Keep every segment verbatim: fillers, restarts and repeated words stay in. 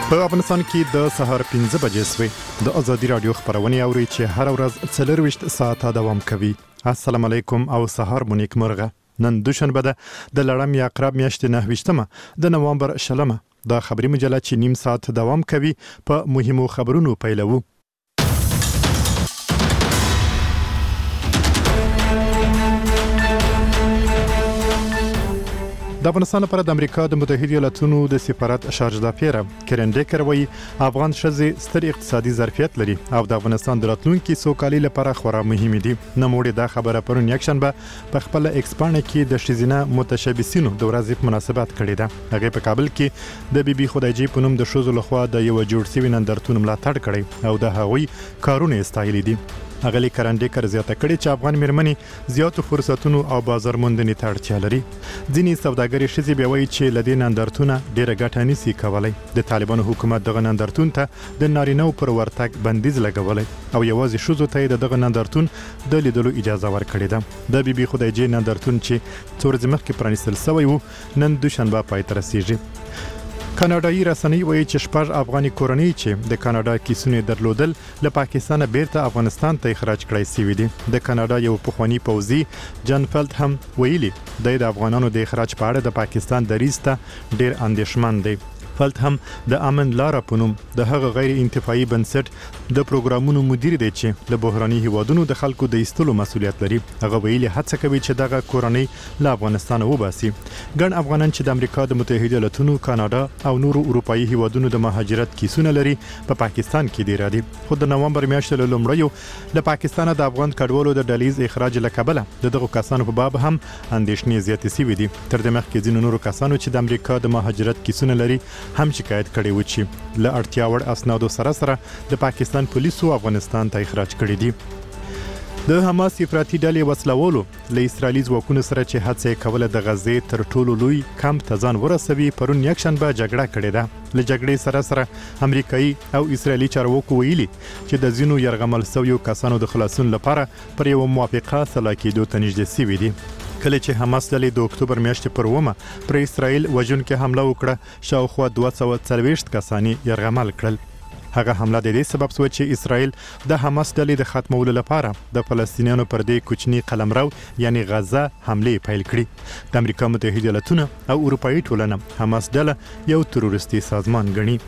په افغانستان کې د سهار پنځه بجې سوې د ازادي رادیو خبرونه اوري چې هر ورځ څلور وشت ساعته دوام کوي. السلام علیکم او سهار مو نیک مرغه. نن دوشنبه ده د لړم یا عقرب میاشتې نهه ویشتمه د نوامبر شلمه. دا خبري مجله چې نیم ساعت دوام کوي په مهمو خبرونو پیلوو. د افغانستان لپاره د امریکا د متحده ایالاتونو د سفارت شارج دافیره کرندیکر وایي افغان ښځې ستر اقتصادي ظرفیت لري او د افغانستان د راتلونکي سوکالۍ لپاره خورا مهمه دي. نوموړي دا خبره پرون یکشنبه په خپل ایکسپانه کې د ښځینه متشبثینو د ورځې په مناسبت کړې ده. هغه په کابل کې د بي بي خدایجي په نوم د ښځو لخوا د یو جوړ شوي نندارتون ملاتړ کړی او د هغوی کارونه استایلي دي. اغلی کرندیکر زیاته کړي چې افغان میرمنې زیاتو فرصتونو او بازار موندنې ته اړتیا لري. ځینې سوداګرې ښځې بیا وایي چې له دې نندارتونه ډېره ګټه نشي کولی. د طالبانو حکومت دغه نندارتون ته د نارینه‌و پر ورتګ بندیز لګولی او یوازې ښځو ته د دغه نندارتون د لیدلو اجازه ورکړې ده. د بي بي خدایجي نندارتون چې څو ورځې مخکې پرانیستل شوی و نن دوشنبه پای ته رسیږي. کاناډایي رسنۍ وایي چې شپږ افغاني کورنۍ چې د کاناډا کیسونه درلودل له پاکستانه بیرته افغانستان ته اخراج کړای شوي دي. د کاناډا یو پخوانی پوځي جان فلت هم ویلي دی د افغانانو د اخراج په اړه د پاکستان دریځ ته ډېر اندېښمن دی. فلت هم د امن لاره په نوم د هغه غیر انتفاعي بنسټ د پروګرامونو مدیر دی چې له بحراني هیوادونو د خلکو د ایستلو مسؤلیت لري. هغه ویلي هڅه کوي چې دغه کورنۍ له افغانستان وباسي. ګڼ افغانان چې د امریکا د متحده ایالاتونو، کاناډا او نورو اروپایي هیوادونو د مهاجرت کیسونه لري په پا پاکستان کې دی را دي. خو د نوامبر میاشتې له لومړیو له پاکستانه د افغان کډوالو د ډلیز اخراج له کبله د دغو کسانو په باب هم اندېښنې زیاتې شوې دي. تر دې مخکې ځینو نورو کسانو چې د امریکا د مهاجرت کیسونه لري هم شکایت کړی و چې له اړتیا وړ اسنادو سره سره د پاکستان پولیسو افغانستان ته اخراج کړي دي. د حماس افراطي ډلې وسلوالو له اسرائیلي ځواکونو سره چې هڅه کوله د غزې تر ټولو لوی کمپ ته ځان ورسوي پرون یکشنبه جګړه کړې ده. له جګړې سره سره امریکایي او اسرائیلي چارواکو ویلي چې د ځینو یرغمل شویو کسانو د خلاصون لپاره پر یو موافقه سلا کېدو ته نږدې شوي دي. کله چې حماس ډلې د اکتوبر میاشتې پر اوومه پر اسرائیل وژونکې حمله وکړه شاوخوا دوه سوه څلوېښت کسان یې یرغمل کړل. هغه حمله د دې سبب شوه چې اسرائیل د حماس ډلې د ختمولو لپاره د فلسطینیانو پر دې کوچني قلمرو یعنی غزه حملې پیل کړي. د امریکا متحده ایالاتونه او اروپایي ټولنه حماس ډله یو تروریستي سازمان ګڼي.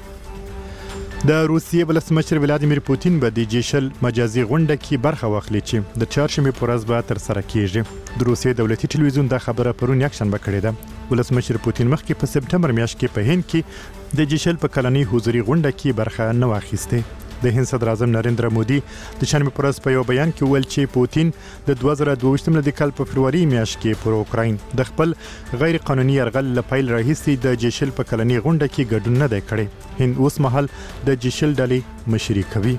د روسیې ولسمشر ولادیمیر پوتین به د جیشل مجازي غونډه کې برخه واخلي چې د چهارشنبې په ورځ به ترسره کیږي. د روسیې دولتي ټلویزیون دا خبره پرون یکشنبه کړې ده. ولسمشر پوتین مخکې په سپټمبر میاشت کې په هند کې د جیشل په کلنۍ حضوري غونډه کې برخه نه واخیسته. د هند صدر اعظم نریندرا مودي د شنبه پر ورځ په یو بیان کې ویل چې پوتین د دوه زره دوه ویشتم د کال په فروری میاشت کې پر اوکراین د خپل غیر قانوني یرغل لپاره راهیسي د جیشل په کلنۍ غونډه کې ګډون نه دی کړی. هند اوس مهال د جیشل ډلې مشري کوي.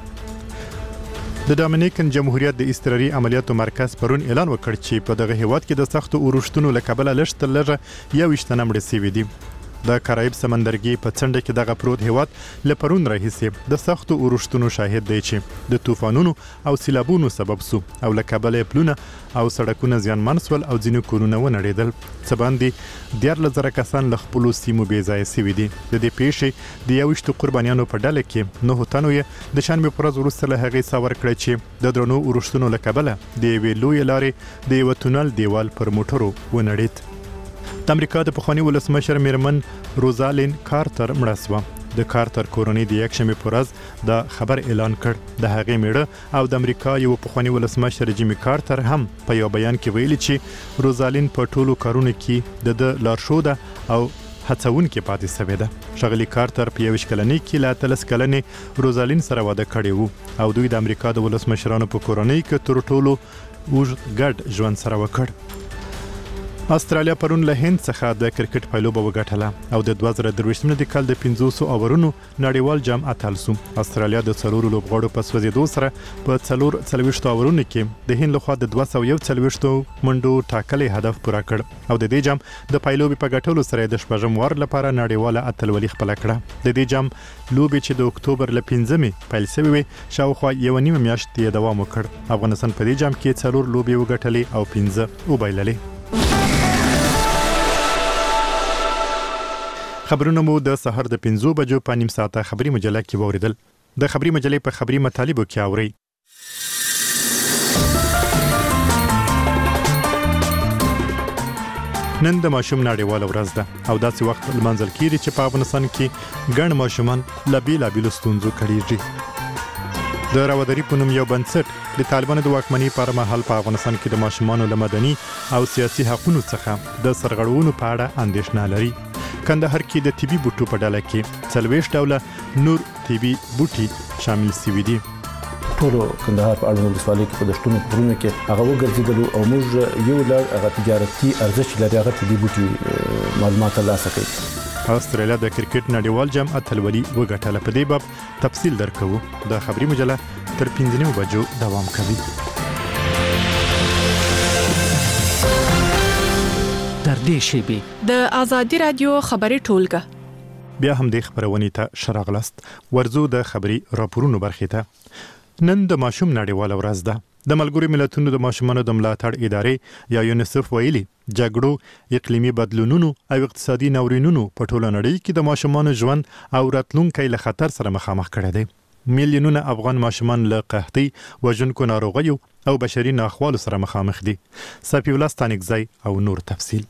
د ډومینیکن جمهوریت د اضطراري عملیاتو مرکز پرون اعلان وکړ چې په دغه هیواد کې د سختو اورښتونو له کبله لږ تر لږه یو ویشت تنه مړه شوي دي. د کارایب سمندرګي په څنډه کې دغه پروت هیواد له پرون راهیسې د سختو اورښتونو شاهد دی چې د طوفانونو او سیلابونو سبب سو او له کبله پلونه او سړکونه زیانمن سول او ځینې کورونه ونړېدل. څه باندې دیارلس زره کسان له خپلو سیمو بې ځایه شوي دي. د دې پیښې د یوویشتو قربانیانو په ډله کې نهو تنو یې د شنبې په ورځ وروسته له هغې ساه ورکړه چې د درنو اورښتونو له کبله د یوې لویې لارې د یوه تونل دیوال پر موټرو ونړېد. د امریکا د پخواني ولسمشر میرمن روزالین کارتر مړه شوه. د کارتر کورنۍ د یکشنبې په ورځ دا خبر اعلان کړ. د هغې میړه او د امریکا یو پخواني ولسمشر جیمی کارتر هم په یو بیان کې ویلي چې روزالین په ټولو کارونو کې د د لارښوده او هڅونکې پاتې شوې ده. ښاغلي کارتر په یویشت کلنۍ کې له اتلس کلنې روزالین سره واده کړی و او دوی د امریکا د ولسمشرانو په کورنۍ کې تر ټولو اوږد ګډ ژوند سره وکړ. استرالیا پرون له هند څخه د کرکټ پایلوبه وګټله او د دوه زره درویشتم د کال د پنځوسو اوورونو نړیوال جام اتل سو. استرالیا د څلورو لوبغاړو په سوځېدو سره په څلور څلوېښتو اوورونو کې د هند لخوا د دوه سوه یو څلوېښتو منډو ټاکلی هدف پوره کړ او د دې جام د پایلوبې په ګټلو سره د شپږم وار لپاره نړیواله اتلولي خپله کړه. د دې جام لوبې چې د اکتوبر له پنځمې پیل شوې وې شاوخوا یوه نیمه میاشت یې دوام وکړ. افغانستان په دې جام کې څلور لوبې وګټلې او پنځه وبایللې. خبرونه مو د سحر د پنځو بجو په نیم ساعته خبري مجله کې ووریدل. د خبري مجلې په خبري مطالبو کې اوري. نن د ماشوم نړیواله ورځ ده او داسې وخت لمانځل کیږي چې په افغانستان کې ګڼ ماشومان له بېلابېلو ستونزو کړېږي. د راوداري په نوم یو بنسټ د طالبانو د واکمنۍ پر مهال په افغانستان کې د ماشومانو له مدني او سیاسي حقوقو څخه د سرغړونو په اړه اندېښنه لري. کندهار کې د طبي بوټو په ډله کې څلوېښت ډوله نور طبي بوټي شامل شوي دي. ټول کندهار په اړوند ولسوالۍ کې په دشتونو پرونه کې هغه وګرځیدلو او موږ یو لړ هغه تجارتي ارزښت لري هغه طبي بوټي معلومات ترلاسه کړي. استرالیا د کرکټ نړیوال جام اتلولي وګټله. په دې باب تفصیل درکوو. د خبري مجله تر پنځه نیمو بجو دوام کوي. در دې شیبي د آزادي رادیو خبري ټولګه بیا هم د خبرونې ته شراغلست. ورزو د خبري راپورونو برخې ته. نن د ماشوم نړیواله ورځ ده. د ملګرو ملتونو د ماشومانو د ملاتړ ادارې یا یونیسف ویلي جګړو، اقلیمي بدلونونو او اقتصادي ناورینونو په ټوله نړۍ کې د ماشومانو ژوند او راتلونکي له خطر سره مخامخ کړی دی. میلیونونه افغان ماشومان له قحطۍ، وژونکو ناروغیو او بشري ناخوالو سره مخامخ دي. صفي الله ستانکزی او نور تفصیل.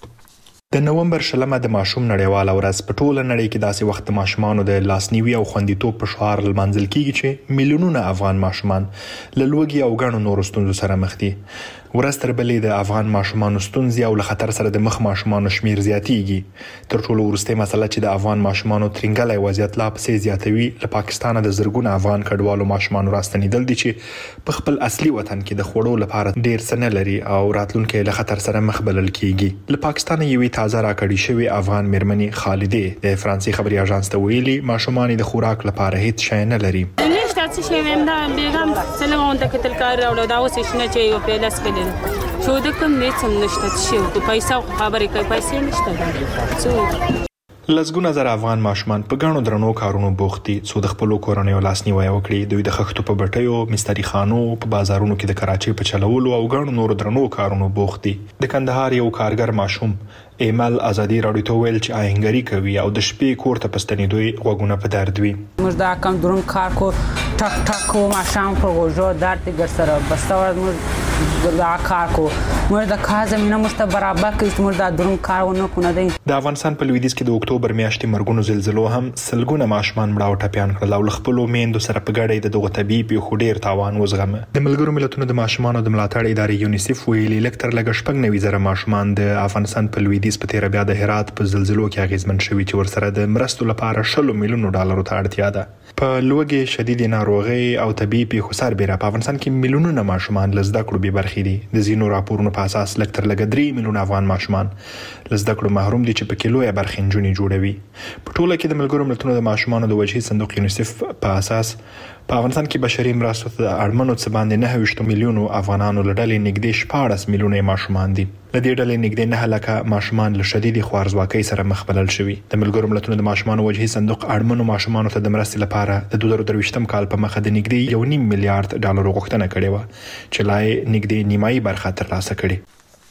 د نومبر شلمه د ماشوم نړیواله ورځ په ټوله نړۍ کې داسې وخت د ماشومانو د لاسنیوي او خوندیتوب په شعار لمانځل کیږي چې میلیونونه افغان ماشومان له لوږې او ګڼو نورو ستونزو سره مخ دي. ورځ تر بلې د افغان ماشومانو ستونزې او له خطر سره د مخ ماشومانو شمیر زیاتېږي. تر ټولو وروستۍ مسله چې د افغان ماشومانو ترنګلی وضعیت لا پسې زیاتوي له پاکستانه د زرګونه افغان کډوالو ماشومانو راستنېدل دي چې په خپل اصلي وطن کې د خوړو لپاره ډیر څه نه لري او راتلونکي له خطر سره مخ بلل کیږي. له پاکستانه یوې تازه راکړې شوې افغان میرمنې خالدې د فرانسې خبري اژانس ته ویلي ماشومان د خوراک لپاره هیڅ شی نه لري. څه شي ویم دا بیګم سلام ته کتل کار راوړو دا اوس شنه چې یو په لاس کړل شو د کوم نه څه نشته چې په پیسې خبرې کوي پیسې نشته څو لزګونه زر افغان ماشومان په ګڼو درنو کارونو بوخت دي. څو د خپل کورنیو لاسنیوي وکړي. دوی د خښتو په بټیو، مستری خانو، په بازارونو کې د کراچۍ په چلولو او ګڼو نورو درنو کارونو بوخت دي. د کندهار یو کارګر ماشوم ایمل ازادي راډیو ته ویل چې آهنګري کوي او د شپې کور ته پستنېدوی غوګونه په درد وي. موږ دا کم درون کار کو ټک ټک کو ماشام په غوجو درد ګر سره بستور موږ دا کار کو موږ د کار زمينه مست برابر کړو. موږ دا درون کارونه کو نه دي. د افغانستان په لویدیځ کې د اکتوبر میاشتې مرګونو زلزلو هم سلګونه ماشومان مړه او ټپيان کړل او خپل میندو سره په ګډه د دغه طبيعي پیښو ډیر تاوان وزغمه. د ملګرو ملتونو د ماشومانو د ملاتړ ادارې یونیسف ویلي لکتر لګ شپږ نوي زره ماشومان د افغانستان په لویدیځ په تیر بیا د هرات په زلزلو کې اغیزمن شوي چې ورسره د مرستو لپاره شلو میلیونو ډالرو ته اړتیا ده. په لوږې، شدید ناروغي او طبيعي پیښو سربېره په افغانستان کې میلیونونه ماشومان له زده کړو بې برخې دي. د ځینو راپورونو په اساس لکتر لګ درې میلیونه افغان ماشومان له زده کړو محروم دي چې په کې لویه برخه نجونې جوړوي. په ټوله کې د ملګرو ملتونو د ماشومانو د وجهي صندوق یونیسف په اساس په افغانستان کې بشري مرستو ته اړمنو څه باندې نه ویشت میلیونو افغانانو له ډلې نږدې شپاړس میلیونه ماشومان دي. له دې ډلې نږدې نه لکه ماشومان له شدید خوارځواکۍ سره مخ بلل شوي. د ملګرو ملتونو د ماشومانو وجهي صندوق اړمنو ماشومانو ته د مرستې لپاره د دوه زره درویشتم کال په مخه د نږدې یو نیم میلیارډ ډالر غوښتنه کړې و چې لا یې نږدې نیمایي برخه ترلاسه کړې.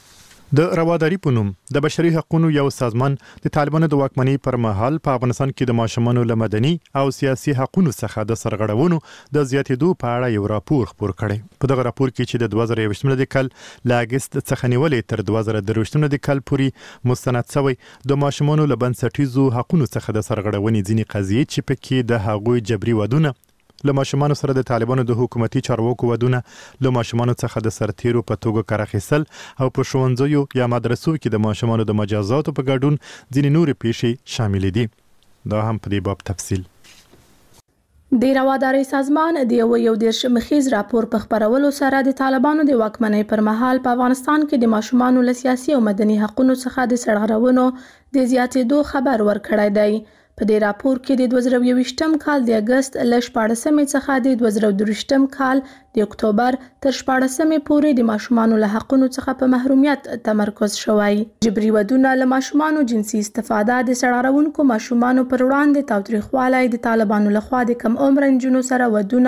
د رواداري په نوم د بشري حقوقو یو سازمان د طالبانو د واکمنۍ پر مهال په افغانستان کې د ماشومانو له مدني او سیاسي حقوقو څخه د سرغړونو د زیاتېدو په اړه یو راپور خپور کړی. په دغه راپور کې چې د دوه زره یوویشتم د کال له اګست څخه نیولې تر دوه زره درویشتم د کال پورې مستند شوی د ماشومانو له بنسټیزو حقوقو څخه د سرغړونې ځینې قضیې چې پکې د هغوی جبري ودونه له ماشومانو سره د طالبانو د حکومتي چارواکو ودونه له ماشومانو څخه د سرتیرو په توګه کار اخیستل او په ښوونځیو یا مدرسو کې د ماشومانو د مجازاتو په ګډون ځینې نورې پیښې شامل دي. دا هم په دې باب تفصیل. د رواداري سازمان د یو یو دیرش مخیز راپور په خبرولو سره د طالبانو د واکمنۍ پر مهال په افغانستان کې د ماشومانو له سیاسي او مدني حقوقو څخه د سرغړونو د زیاتېدو خبر ورکړی دی. په دې راپور کې د دوه زره یوویشتم کال د اګست له شپاړسمې څخه د دوه زره درویشتم کال د اکتوبر تر شپاړسمې پورې د ماشومانو له حقوقو څخه په محرومیت تمرکز شوی. جبري ودونه له ماشومانو جنسي استفاده د سړاړونکو ماشومانو پر وړاندې تاوتریخوالی د طالبانو لخوا د کم عمر نجونو سره ودونه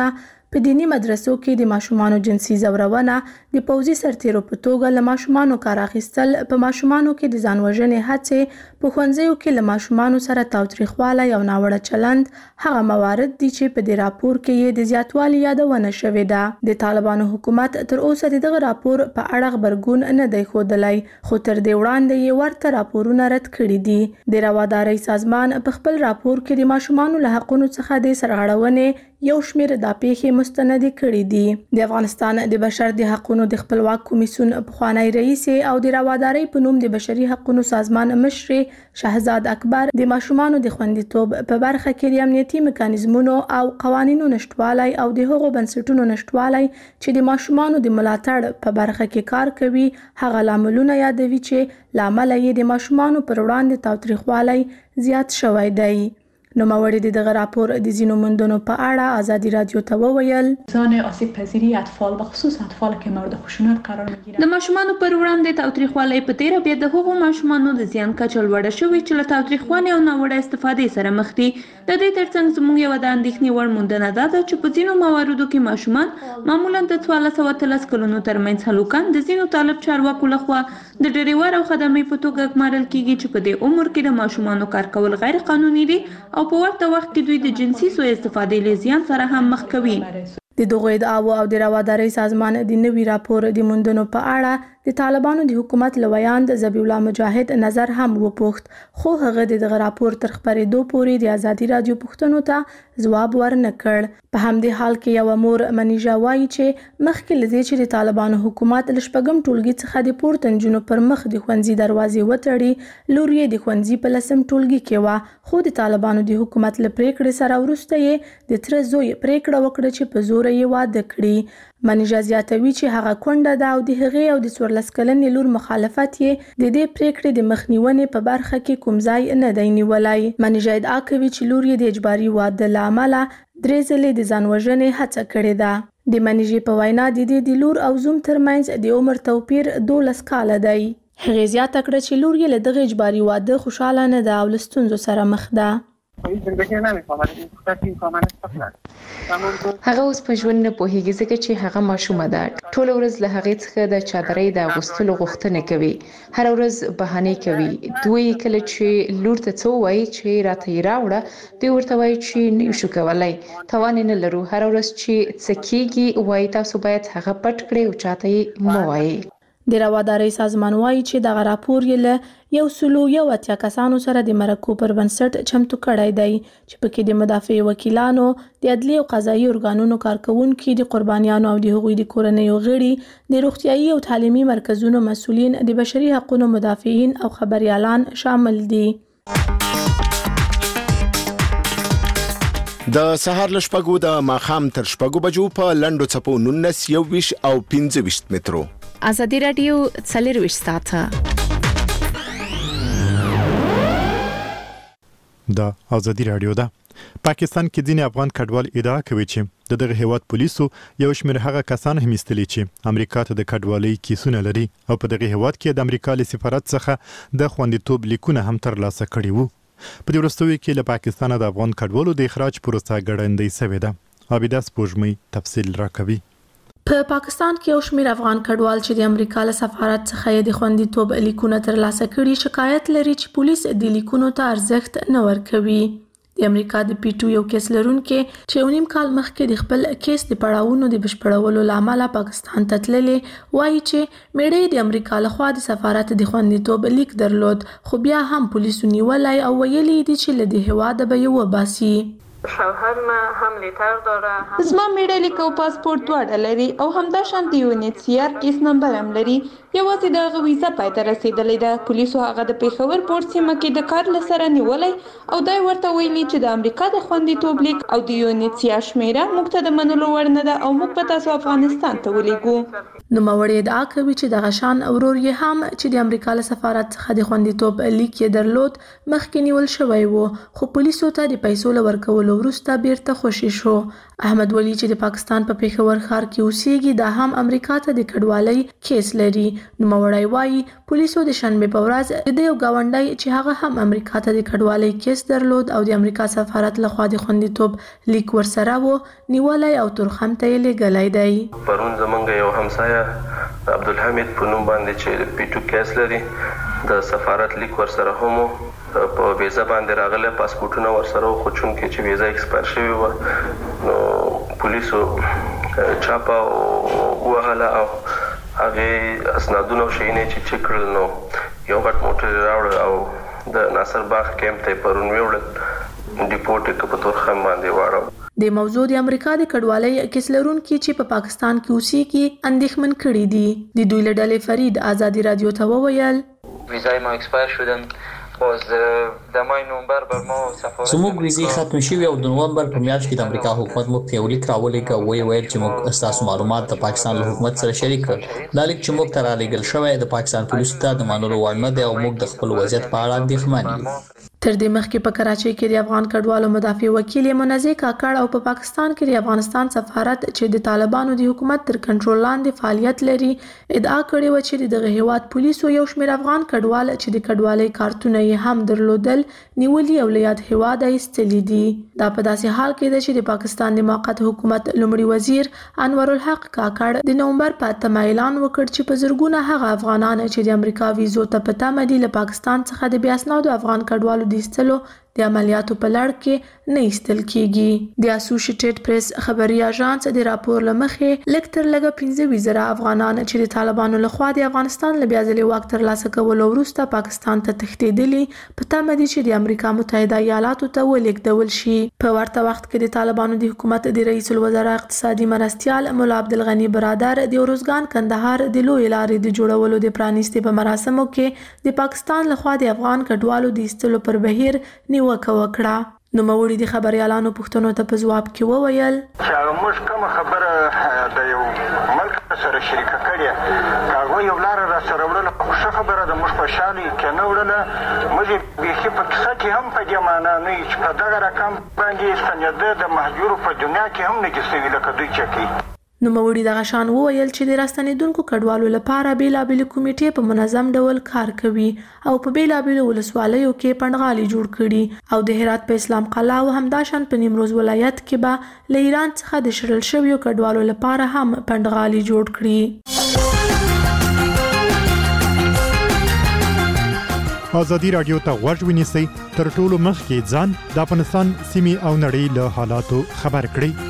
په دینی مدرسو کې د ماشومانو جنسي ځورونه د پوځي سرتیرو په توګه له ماشومانو کار اخیستل، په ماشومانو کې د ځان وژنې هڅې، په ښوونځیو کې له ماشومانو سره تاوتریخوالی او ناوړه چلند هغه موارد دي چې په دې راپور کې یې د زیاتوالي یادونه شوې ده. د طالبانو حکومت تر اوسه د دغه راپور په اړه غبرګون نه دی ښودلی، خو تر دې وړاندې یې ورته راپورونه رد کړي دي. د روادارۍ سازمان په خپل راپور کې د ماشومانو له حقونو څخه د سرغړونې یو شمېر دا پیښې مستندې کړي دي. د افغانستان د بشر د حقونو د خپلواک کمیسیون پخوانی رئیس او د روادارۍ په نوم د بشري حقونو سازمان مشر شهزاد اکبر د ماشومانو د خوندیتوب په برخه کې د امنیتي میکانیزمونو او قوانینو نشټوالی او د هغو بنسټونو نشټوالی چې د ماشومانو د ملاتړ په برخه کې کار کوي هغه لاملونه یادوي چې لامل یې د ماشومانو پر وړاندې تاوتریخوالی زیات شوی دی. نوموړي د دغه راپور د ځینو موندنو په اړه ازادي رادیو ته وویل: زان آسیب پذیری اطفال به خصوص اطفال که مورد خشونت قرار میگیرند د ماشومانو پر وړاندې تاوتریخوالی په تیره بیا د هغو ماشومانو د زیان کچه لوړه شوې چې له تاوتریخوالي او ناوړه استفادې سره مخ دي. د دې ترڅنګ زموږ یوه د اندېښنې وړ موندنه دا ده چې په ځینو مواردو کې ماشومان معمولا د څوارلس سوه اتلس کلونو ترمنځ هلوکان د ځینو طالب چارواکو لخوا د ډریور او خدمې په توګه ګمارل کیږي چې په دې عمر کې د ماشومانو کار کول غیر قانوني دي او په ورته وخت کې دوی د جنسي سوء استفادې له زیان سره هم مخ کوي. د دغو ادعاو او د روادارۍ سازمان د نوي راپور د موندنو په اړه د طالبانو د حکومت له ویاند ذبیح الله مجاهد نظر هم وپوښت، خو هغه د دغه راپور تر خپرېدو پورې د ازادي رادیو پوښتنو ته ځواب ورنه کړ. په همدې حال کې یوه مور منیژه وایي چې مخکې له دې چې د طالبانو حکومت له شپږم ټولګي څخه د پورته نجونو پر مخ د ښوونځي دروازې وتړي، لور یې د ښوونځي په لسم ټولګي کې وه، خو د طالبانو د حکومت له پریکړې سره وروسته یې د تره زوی پریکړه وکړه چې په زوره یې واده کړي. منیژه زیاتوي چې هغه کونډه ده او د هغې او د څوارلس کلنې لور مخالفت یې د دې پریکړې د مخنیونې په برخه کې کوم ځای نه دی نیولی. منیژه ادعا کوي چې لور یې د اجباري واده له امله درې ځلې د ځان وژنې هڅه کړې ده. د منیژې په وینا د دې د لور او زوم ترمنځ د عمر توپیر دولس کاله دی. هغې زیاته کړه چې لور یې له دغه اجباري واده خوشحاله نه ده او له ستونزو سره مخ ده. هغه اوس په ژوند نه پوهیږي ځکه چې هغه ماشومه ده. ټوله ورځ له هغې څخه د چادرۍ د اغوستلو غوښتنه کوي، هره ورځ بهانې کوي. دوی کله چې لور ته څه وایي چې راته یې راوړه، دوی ورته وایي چې نه شو کولی، توان نه لرو. هره ورځ چې څه کېږي وایي تاسو باید هغه پټ کړئ او چاته یې مه وایئ. د روادارۍ سازمان وایي چې دغه راپور یې له یو سلو یو اتیا کسانو سره د مرکو پر بنسټ چمتو کړی دی چې پکې د مدافع وکیلانو، د عدلي او قضایي ارګانونو کارکوونکي، د قربانیانو او د هغوی د کورنیو غړي، د روغتیایي او تعلیمي مرکزونو مسؤلین، د بشري حقونو مدافعین او خبریالان شامل دي. د سهار له شپږو د ماښام تر شپږو بجو په لنډو څپو نولس، یوویشت او پنځه ویشت مترو. ازادي رادیو څلرویشت ساعته دا ازادي رادیو ده. پاکستان کې ځینې افغان کډوال ادعا کوي چې د دغه هیواد پولیسو یو شمېر هغه کسان هم ایستلي چې امریکا ته د کډوالۍ کیسونه لري او په دغه هیواد کې د امریکا له سفارت څخه د خوندیتوب لیکونه هم ترلاسه کړي وو. په دې وروستیو کې له پاکستانه د افغان کډوالو د اخراج پروسه ګړندۍ شوې ده. عابده سپوږمۍ تفصیل راکوي. په پاکستان کې یو شمېر افغان کډوال چې د امریکا له سفارت څخه یې د خوندیتوب لیکونه ترلاسه کړي شکایت لري چې پولیس د لیکونو ته ارزښت نه ورکوي. د امریکا د پیټو یو کیس لرونکي چې یو نیم کال مخکې د خپل کیس د پړاوونو د بشپړولو لامل پاکستان ته تللی وایي چې میړه د امریکا لخوا د سفارت د خوندیتوب لیک درلود، خو بیا هم پولیسو نیولی او ویلي دي چې له دې هېواده به یې وباسي. شوهر ما هم لیتر داره هم زما میړه لیک او پاسپورت دواړه لري او همدا شان د یو ان ایچ سی آر کیس نمبر هم لري. یوازې د هغه ویزه پای ته رسېدلې ده. پولیسو هغه د پېښور پورت سیمه کې د کار له سره نیولی او دا ورته ویلي چې د امریکا د خوندیتوب لیک او د یو ان ایچ سی آر شمیره موږ ته د منلو وړ نه ده او موږ به تاسو افغانستان ته ولیږو. نوموړی ادعا کوي چې دغه شان ورور یې هم چې د امریکا له سفارت څخه د خوندیتوب لیک یې درلود مخکې نیول شوی و، خو پولیسو ته د پیسو له ورکولو کولو وروسته بیرته خوشي شو. احمد ولی چې د پاکستان په پیښور ښار کې اوسېږي دا هم امریکا ته د کډوالۍ کیس لري. نوموړی وایي پولیسو د شنبې په ورځ د یو ګاونډی چې هغه هم امریکا ته د کډوالۍ کیس درلود او د امریکا سفارت لخوا د خوندیتوب لیک ورسره و نیولی او تورخم ته یې لیږلی دی. پرون زمونږ یو همسایه عبدالحمید په نوم باندې چې پی ټو کیس لري د سفارت لیک ورسره هم په ویزا باندې راغله پاسپورتونه ورسره خو چون کې چې ویزا ایکسپایر شوی و نو پولیسو چاپا وهله او هغه اسنادونه او شینې چې چک کړل نو یو غټ موټر راوړ او د ناصر باغ کیمپ ته پرون ویوړل ډیپورټ کې په تورخم باندې واړو. د موضوع د امریکا د کډوالۍ کیس لرونکي چې په پاکستان کې اوسېږي اندېښمن کړي دي. د دوی له ډلې فرید آزادي رادیو ته وویل ویزای ما ایکسپایر شدن باز د مای نومبر بر ما سفارت زموږ ویزې ختم شوې او د نومبر په میاشت کې د امریکا حکومت موږ ته یو لیک راولېږه وایي ویل چې موږ ستاسو معلومات د پاکستان له حکومت سره شریک کړل. دا لیک چې موږ ته رالیږل شوی د پاکستان پولیسو ته د منلو وړ نه دی او موږ د خپل وضعیت په اړه اندېښمن یو. تر دې مخکې په کراچۍ کې د افغان کډوالو مدافع وکیل منزه کاکړ او په پاکستان کې د افغانستان سفارت چې د طالبانو د حکومت تر کنټرول لاندې فعالیت لري ادعا کړې و چې دغه هیواد پولیسو یو شمېر افغان کډوال چې د کډوالۍ کارتونه یې هم درلودل نیولي او له یاد هیواده ایستلي دي. دا په داسې حال کې ده چې د پاکستان د موقت حکومت لومړي وزیر انور الحق کاکړ د نومبر په اتمه اعلان وکړ چې په زرګونه هغه افغانان چې د امریکا ویزو ته په تمه دي له پاکستان څخه د بیا اسنادو افغان کډوالو د ایستلو د عملیاتو په لړ کې نه ایستل کیږي. د اسوسییټډ پریس خبري اژانس د راپور لمخې لږ تر لږه پنځه ویشت زره افغانان چې د طالبانو لخوا د افغانستان له بیا ځلې واک ترلاسه کولو وروسته پاکستان ته تښتېدلي په تمه دي چې د امریکا متحده ایالاتو ته ولېږدول شي. په ورته وخت کې د طالبانو د حکومت د رئیس الوزرا اقتصادي مرستیال مولا عبدالغني برادر د اروزګان کندهار د لوی لارې د جوړولو د پرانیستي په مراسمو کې د پاکستان لخوا د افغان کډوالو د ایستلو پر بهیر نیوکه وکړه. نوموړي د خبريالانو پوښتنو ته په جواب کې وویل چې موږ کوم خبره د یو ملک سره شریکه کړې هغه یو لار را سره وړل خو خبره د موږ په شالي کې نه وړل موږ به هیڅ په څه کې هم په جمانه نه چې په دغه رقم باندې ستنیده د مهجور په دنیا کې هم نه کیږي لکه دوی چې کوي. نوموړي دغه شان وویل چې د راستنېدونکو کډوالو لپاره بیلابېلې کمیټې په منظم ډول کار کوي او په بیلابېلو ولسوالیو کې پنډغالي جوړ کړي او د هرات په اسلام قلعه او همداشان په نیمروز ولایت کې به له ایران څخه د شړل شویو کډوالو لپاره هم پنډغالي جوړ کړي. ازادي رادیو ته غوږ ونیسئ تر ټولو مخکې ځان د افغانستان سیمې او نړۍ له حالاتو خبر کړئ.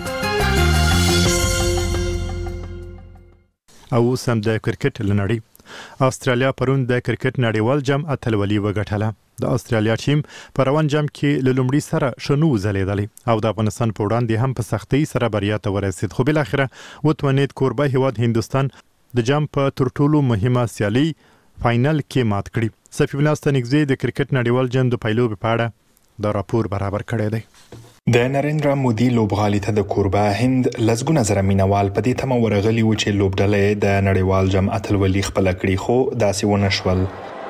او سم د کرکټ لنړۍ استرالیا پرون د کرکټ نړیوال جام اتلولي وګټله. د استرالیا ټیم په روان جام کې له لومړي سره شنو ځلېدلی او د افغانستان په وړاندې هم په سختۍ سره بریا ته ورسېد خو بل اخره وتوانید کوربه هیواد هندستان د جام په تر ټولو مهمه سیالي فاینل کې مات کړي. صفی الله ستنګزی د کرکټ نړیوال جام د پایلو په اړه د راپور برابر کړی دی. د نریندرا مودي لوبغالي ته د کوربه هند لزګونه زره مینوال په دې تمه ورغلي و چې لوبډلې د نړیوال جام اتلولي خپل کړي خو داسې ونه شول.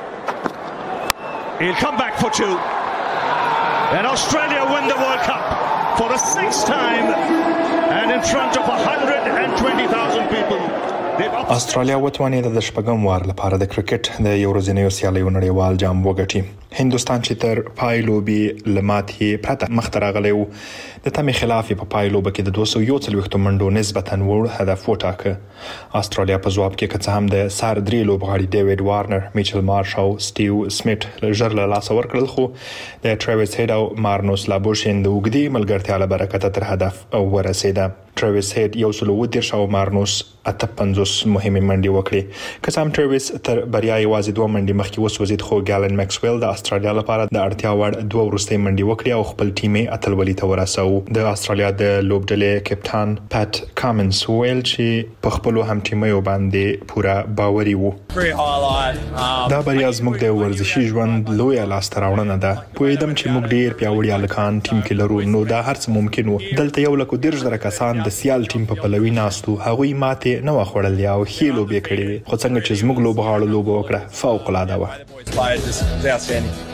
He'll come back for two. And Australia win the World Cup for the sixth time and in front of one hundred twenty thousand people. استرالیا وتوانید د شپږم وار لپاره د کرکټ د یو ورځنیو سیالیو نړیوال جام وګټي. هندستان چې تر پایلوبي لماتې پرته مخته راغلی و د تمې خلاف په پایلوبه کې د دوه سوه یو څلوېښت منډو نسبتاً وړ هدف وټاکه. استرالیا په ځواب کې که څه هم د سار درې لوبغاړي ډیوډ وارنر، میچل مارش او سټیو سمیټ ژر له لاسه ورکړل خو د ټریویس هیډ او مارنوس لابوشین د اوږدې ملګرتیا له برکته تر هدف ورسېده. ټریویس هیډ یو سل اووه دېرش او مارنوس اته پنځوس مهمې منډې وکړې. که څه هم ټریویس تر بریا یوازې دوه منډې مخکې وسوځېد خو ګالن میکسویل د استرالیا لپاره د اړتیا وړ دوه وروستۍ منډې وکړې او خپل ټیم یې اتلولي ته ورساوه. د استرالیا د لوبډلې کپټان پات کامنز ویل چې په خپلو هم ټیمیو باندې پوره باوري وو. دا بریا زموږ د ورزشي ژوند لویه لاسته راوړنه ده. پوهېدم چې موږ ډېر پیاوړي هلکان ټیم کې لرو نو دا هر څه ممکن وو. دلته یو لک دېرش زره کسان د سیال ټیم په پلوي ناستو هغوی ماتې نه وخوړلې او ښې لوبې کړې وې خو څنګه چې زموږ لوبغاړو لوبه وکړه فوق العاده وه.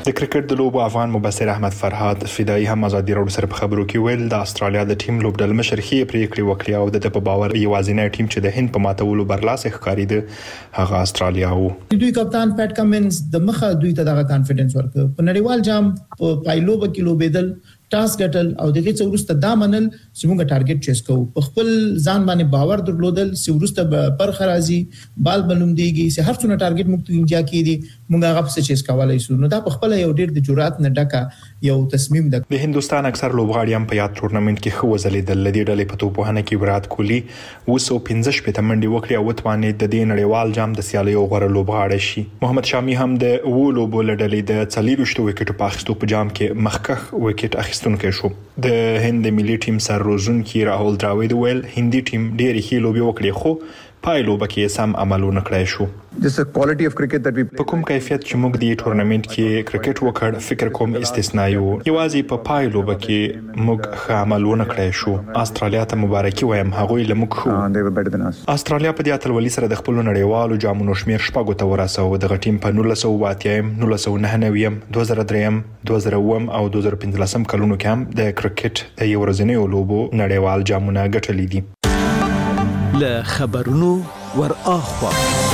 د کرکټ د لوبو افغان مبصر احمد فرهاد فدایي هم ازادي راډیو سره په خبرو کې ویل د استرالیا د ټیم لوبډل مشر خې پریکړې وکړې او د په باور یوازینی ټیم چې د هند په ماتولو برلاسه ښکاري د هغه استرالیا وو. دوی کپتان پیټ کمنز د مخه دوی ته دغه کانفیډنس ورکړ په نړیوال جام په پایلو کې لوبېدل ټاس ګټل او دغه څو ورسته دا منل چې موږ ټارګټ چیس کوو په خپل ځان باندې باور درلودل چې ورسته پر خرازي بال بلوم دیږي چې هر څونه ټارګټ موږ ته انجا کیدی موږ هغه څه چیس کولای شو. نو دا په خپل یو ډیر د جرأت نه ډکه یو تصمیم ده. د هندستان اکثر لوبغاړي هم په یاد تورنمنت کې خو وزلیدل لدی ډلې په توپوهنه کې وراټ کوهلی وسو پنځه شپږ منډي وکړي او وتوانې د دې نړیوال جام د سیالیو غوړه لوبغاړي شي. محمد شامی هم د وو لوبو لړلې د څلېروشتو وکټو په اخیستو په جام کې مخکخ وکټ اخیستونکو شو. د هند ملي ټیم سر روزونکي راهول دراوید ویل هندي ټیم ډېری ښه لوبي وکړي خو پایلو بکې سم عملونه کړای شو. This is quality of cricket that we په کوم کیفیت چې موږ د تورنمنت کې کرکټ وکړ فکر کوم استثنایی وو. یوازې په پایلو بکې موږ ښه عملونه کړای شو. استرالیا ته مبارکي وایم هغوی لموږ خو. استرالیا په دې اتلولي سره د خپل نړیوالو جامونو شمیر شپږو ته ورساو. د غټیم په نولس سوه اتیا نولس سوه نهه نوي دوه زره درې دوه زره اووه او دوه زره پنځلس کلونو کې هم د کرکټ د یو ورځنیو لوبو نړیوال جامونه ګټلي دي. له خبرونو ور اخوا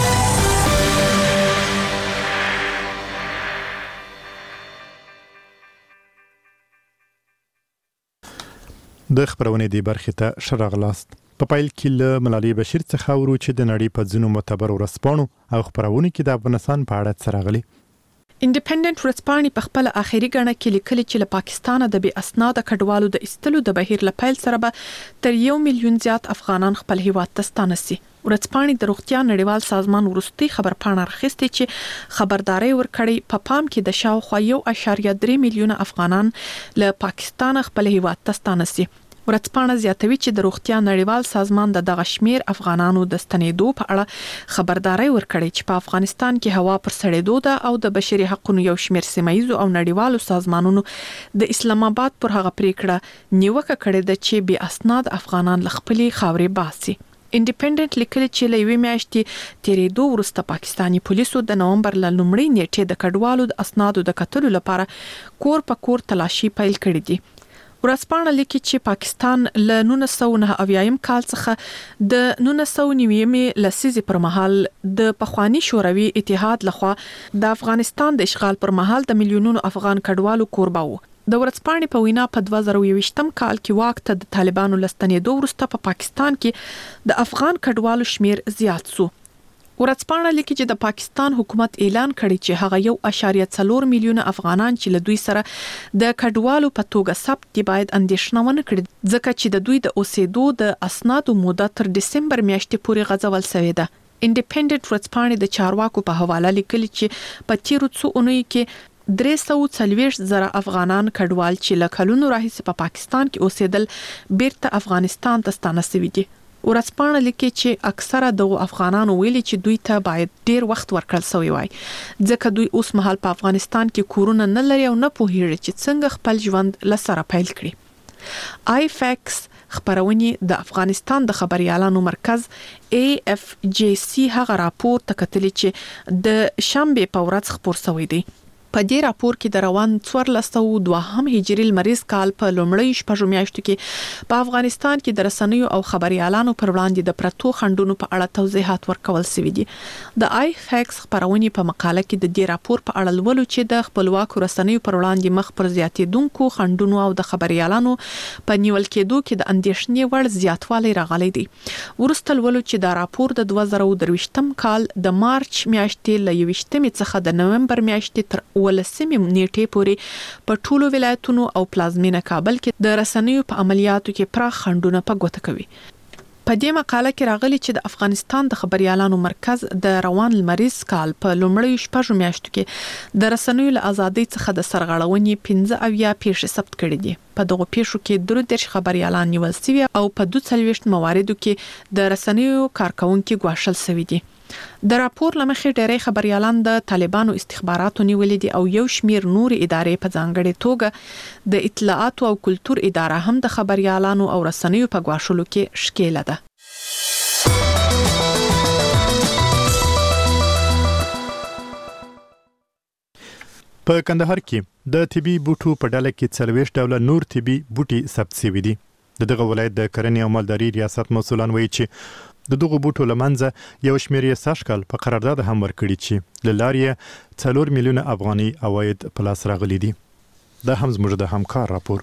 د خبرونې دی برخه ته شرغلاست په پایل کې له ملالي بشیر څخه ورو چې د نړۍ په ځینو معتبر ورسپانو او خبرونه کې د افغانستان په اړه څرغلي. انډیپندنت ورځپاڼې په خپل اخیری غڼه کې لیکلي چې له پاکستانه د بې اسناد کډوالو د استلو د بهیر لپیل سره به تر یو میلیون زیات افغانان خپل هیواد ته ستانسي. ورځپاڼې د روغتیا نړیوال سازمان ورستي خبرپاڼه راخستې چې خبرداري ورکړي په پا پام کې د شاوخوا یو اشاریه درې میلیونه افغانان له پاکستان خپل هیواد ته ستانسي. ورځپاڼه زیاتوي چې د روغتیا نړیوال سازمان د دغه شمیر افغانانو د ستنېدو په اړه خبرداري ورکړي چې په افغانستان کې هوا پر سړېدو ده او د بشري حقوقو یو شمیر سیمایي او نړیوالو سازمانونو د اسلام آباد پر هغه پریکړه نیوکه کړې ده چې بې اسناد افغانان ل خپلې خاورې باسي. انډیپندنت لیکل چې له یوې میاشتې تیرېدو وروسته پاکستانی پولیسو د نومبر ل لومړۍ نیټې د کډوالو د اسنادو د کتلو لپاره کور په کور تلاشي پیل کړې دي. ورځپاڼه لیکي چې پاکستان له نولس سوه نهه اویایم کال څخه د نولس سوه نوي لسیزې پر مهال د پخوانی شوروي اتحاد لخوا د افغانستان د اشغال پر مهال د میلیونونو افغان کډوالو کوربه وو. د ورځپاڼې په وینا په دوه زره یوویشتم کال کې واک ته د طالبانو لستنېدو وروسته په پاکستان کې د افغان کډوالو شمیر زیات شو. ورځپاڼه لیکي چې د پاکستان حکومت اعلان کړی چې هغه یو اشاریه څلور میلیونه افغانان چې له دوی سره د کډوالو په توګه ثبت دي باید اندېښنه ونه کړي ځکه چې د دوی د اوسېدو د اسنادو موده تر دسمبر میاشتې پورې غځول شوې ده. انډیپندنت ورځپاڼې د چارواکو په حواله لیکلي چې په تیرو څو اونیو کې درې سوه څلوېښت زره افغانان کډوال چې له کلونو راهیسې په پاکستان کې اوسېدل بیرته افغانستان ته ستانه شوي دي. ورځپاڼه لیکي چې اکثره دغه افغانانو ویلي چې دوی ته باید ډیر وخت ورکړل شوی وای ځکه دوی اوس مهال په افغانستان کې کورونه نه لري او نه پوهیږي چې څنګه خپل ژوند لسره پیل کړي. آی فیکس خبرونه د افغانستان د خبريالانو مرکز ای اف جی سی هغه راپور تکتلی چې د شنبه په ورځ خبر شوی دی. په دې راپور کې د روان څوارلس سوه دوهم هجري لمریز کال په لومړۍ شپږو میاشتو کې په افغانستان کې د رسنیو او خبريالانو پر وړاندې د پرتو خندونو په اړه توضیحات ورکول شوي دي. د آی فیکس خبرونه په مقاله کې د دې راپور په اړه لولو چې د خپلواکو رسنیو پر وړاندې مخ پر زیاتېدونکو خندونو او د خبريالانو په نیول کېدو کې د اندېښنې وړ زیاتوالی راغلی دی. ورسته لولو چې دا راپور د دوه زره درویشتم کال د مارچ میاشتې له یوویشتمې څخه د نومبر میاشتې تر ولسمې نیټې پورې په ټولو ولایتونو او پلازمینه کابل کې د رسنیو په عملیاتو کې پراخ خنډونه په ګوته کوي. په دې مقاله کې راغلي چې د افغانستان د خبريالانو مرکز د روان لمریز کال په لومړۍ شپږو میاشتو کې د رسنیو له ازادۍ څخه د سرغړونې پنځه اویا پیښې ثبت کړې دي. په دغه پیښو کې درې دېرش خبريالان نیول شوي او په دوه څلوېښت مواردو کې د رسنیو کارکونکو ګواښل شوي دي. د راپور لمخې ډېری خبريالان د طالبانو استخباراتو نیولې دي او یو شمیر نور ادارې په ځانګړې توګه د اطلاعات او کلتور اداره هم د خبريالانو او رسنیو په ګواښلو کې شکیله ده. په کندهار کې د طبي بوټو په ډله کې څلوېښت ډوله نور طبي بوټي ثبت شوي دي. د دغه ولایت د کرنې او مالداري ریاست مسؤلان وایي چې د دغه بوټو لمنځه یو شمېر یې سږ کال په قرارداد هم ورکړي چې له لارې یې څلور میلیونه افغاني عواید په لاس راغلي دي. دا هم زموږ د همکار راپور.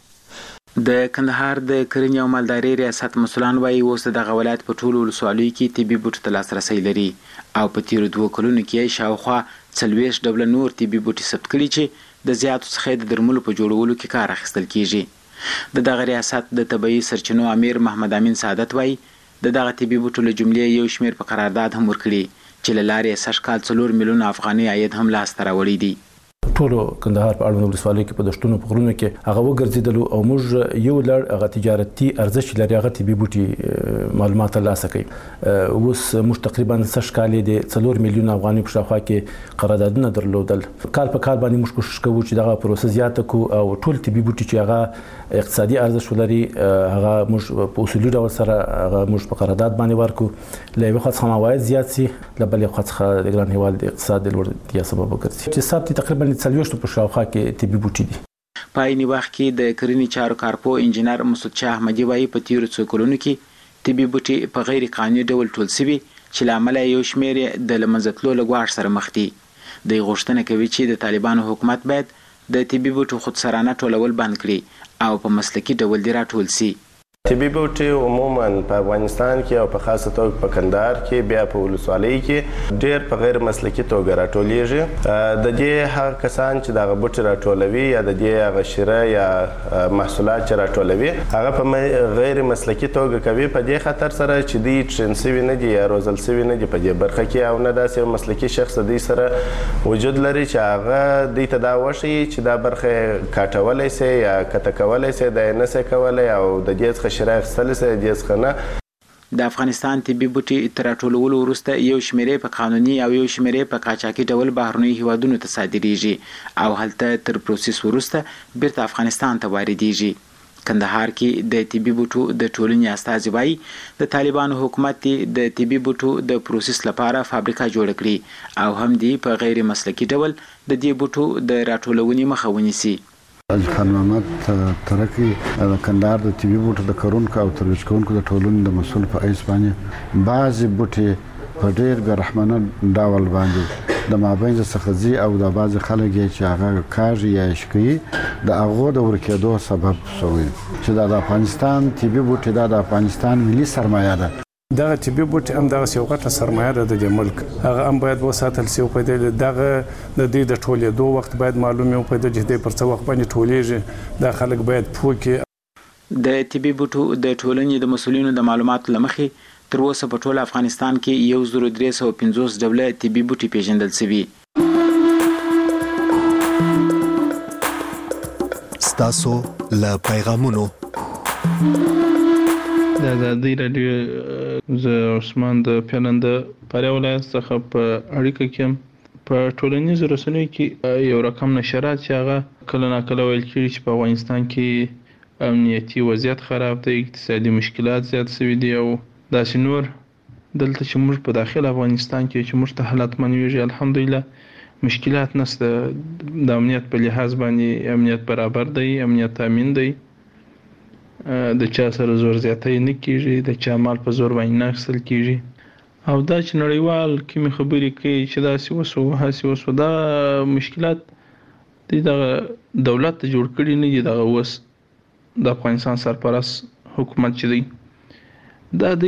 د کندهار د کرنې او مالداري ریاست مسؤلان وایي اوس دغه ولایت په ټولو ولسوالیو کې طبي بوټو ته لاسرسی لري او په تیرو دوه کلونو کې شاوخوا څلوېښت ډوله نور طبي بوټي ثبت کړي چې د زیاتو څخه د درملو په جوړولو کې کار اخیستل کیږي. د دغه ریاست د طبي سرچینو امیر محمد امین سعادت وایي د دغه طبي بوټو له جملې یو شمېر په قرارداد هم ورکړي چې له لارې یې سږ کال څلور میلیونه افغاني عاید هم لاسته راوړی دی. ټولو کندهار په اړوند ولسوالیو کې په دشتونو په غرونو کې هغه وګرځېدلو او موږ یو لړ هغه تجارتي ارزښت لري هغه طبي بوټي معلومات ترلاسه کړي. اوس موږ تقریبا سږ کال د څلور میلیونه افغاني په شاوخوا کې قراردادونه درلودل. کال په کال باندې موږ کوشش کوو چې دغه پروسه زیاته کړو او ټول طبي بوټي چې هغه اقتصادي ارزښت لري هغه موږ په اصولي ډول سره هغه موږ په قرارداد باندې ورکړو. له یوه خوا څخه عواید زیات سي له بلې خوا څخه د ګران هېواد د اقتصاد د لوړتیا سبب وګرځي چې ثبت تقریبا څلوېښتو په شاوخوا کې طبي بوټي دي. په عیني وخت کې د کرنې چارو کارپو انجینر مسعود شاه احمدي وایي په تیرو څو کلونو کې طبي بوټي په غیر قانوني ډول ټول شوي چې له امله یو شمېر یې د له منځه تلو له ګواښ سره مخ دي. دوی غوښتنه کوي چې د طالبانو حکومت باید د طبي بوټو خودسرانه ټولول بند کړي او په مسلکي ډول دې راټول سي. طبي بوټي عموما په افغانستان کې او په خاصه توګه په کندهار کې بیا په ولسوالۍ کې ډېر په غیر مسلکي توګه راټولیږي. د دې هغه کسان چې دغه بوټي راټولوي یا د دې هغه شیره یا محصولات چې راټولوي هغه په غیر مسلکي توګه کوي په دې خاطر سره چې دوی ټرین سوي نه دي یا روزل سوي نه دي په دې برخه کې او نه داسې یو مسلکي شخص دوی سره وجود لري چې هغه دوی ته دا وښیي چې دا برخه کاټولی سي یا کته کولی سي دا یې نسي کولی او د دې څخه شرایط اخیستلی سي د دې څخه نه. د افغانستان طبي بوټي تر راټولولو وروسته یو شمېر په قانوني او یو شمېر په قاچاقي ډول بهرنیو هیوادونو ته صادریږي او هلته تر پروسس وروسته بیرته افغانستان ته واردیږي. کندهار کې د طبي بوټو د ټولنې استازي وایي د طالبانو حکومت د طبي بوټو د پروسس لپاره فابریکه جوړه کړي او هم دی په غیر مسلکي ډول د دې بوټو د راټولونې مخه ونیسي. خان محمد ترکی د کندهار د طبي بوټو د کرونکو او ترویج کوونکو د ټولنې د مسؤل په حیث باندې بعضې بوټي په ډېر بېرحمانه ډول باندې د مابین څخه ځي او د بعضې خلک یې چې هغه کاږي یا یې شکوي د هغو د ورکېدو سبب شوی چې دا د افغانستان طبي بوټي دا د افغانستان ملي سرمایه ده. دغه طبي بوټي هم دغه یو غټه سرمایه ده د دې ملک هغه هم باید وساتل شي او په دې دغه د دې د ټولېدو وخت باید معلوم وي په دې چې پر څه وخت باندې ټولېږي دا خلک باید پوه کړي. د طبي بوټو د ټولنې د مسؤلینو د معلوماتو له مخې تر اوسه په ټول افغانستان کې یو زر درې سوه پنځوس ډوله طبي بوټي پیژندل شوي. ستاسو له پیغامونو د ازادي راډیو زه عثمان د پیلنده پاره ولایت څخه په اړیکه کې په ټولنیزو رسنیو کې یو رقم نشرات چې هغه کله ناکله ویل کېږي چې په افغانستان کې امنیتي وضعیت خراب دی اقتصادي مشکلات زیات شوي دي او داسې نور. دلته چې موږ په داخل افغانستان کې چې موږ ته حالت منویږي الحمدلله مشکلات نشته. د امنیت په لحاظ باندې امنیت برابر دی امنیت تامین دی د چا سره زور زیاتی نه کیږي د چا مال په زور باندې نه اخیستل کیږي او دا چې نړیوال کومې خبرې کوي چې داسې وسو هاسې وسو دا مشکلات د دغه دولت ته جوړ کړي نه دي. دغه اوس د افغانستان سرپرست حکومت چې دی دا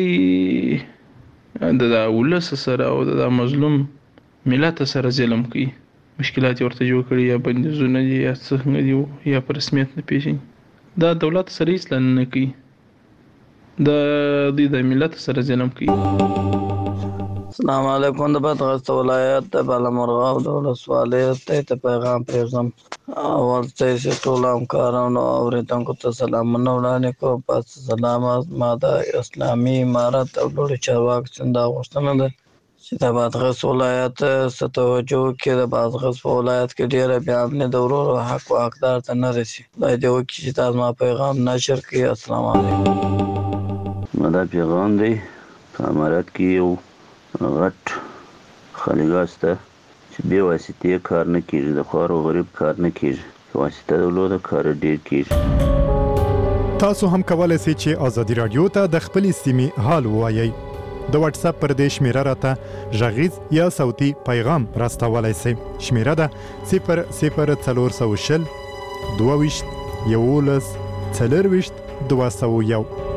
د د ولس سره او د مظلوم ملت سره ظلم کوي مشکلات ورته جوړ کړي یا بندیزونه دي یا څنګه دي یا په رسمیت نه پیژني. دا دولت سره هیڅ نه کوي دا د ملت سره ظلم کوي. السلام علیکم د بدغست ولایت د بالامرغاب د ولسوالۍ ته پیغام پرېږدم. اول ته چې ټول همکارانو او اورېدونکو ته سلامونه وړاندې کوم. پس سلامات ما د اسلامي امارت او لوړو چارواکو څخه دا غوښتنه ده چې د بادغیس ولایت څخه توجه وکړي. د بادغیس په ولایت کې ډېره بې امني د ورور حق او حقدار ته نه رسي. خدای دې وکړي چې تاسو ما پیغام نشر کړي. السلام علیکم. ما دا پیغام دی په امارت کې یو غټ خالیګاه شته چې بې واسطې کار نه کیږي، د خوار او غریب کار نه کیږي، واسطه درلوده کار ډیر کیږي. تاسو هم کولای شئ چې ازادي رادیو ته د خپلې سیمې حال ووایئ. د واتس اپ پر دې شمیره راته غږیز یا صوتي پیغام راستولای شئ. شمیره ده صفر صفر څلور سوه شل دوه ویشت یولس څلور ویشت دوه سوه یو.